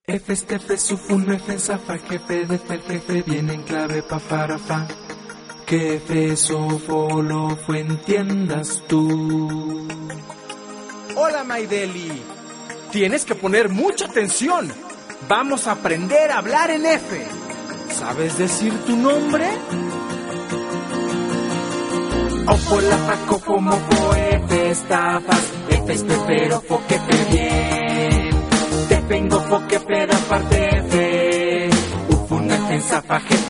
F, F, sufun, F, zafa, jefe, de jefe, viene en clave, pa, para, fa. Que F, sofo, lo fue, entiendas tú. Hola, Maideli. Tienes que poner mucha atención. Vamos a aprender a hablar en F. ¿Sabes decir tu nombre? Ofo, la, fa, cofo, mofo, F, estafas, F, pero, fo, que te bien. Te vengo, fo, que peda, parte F. Ufun, F, zafa,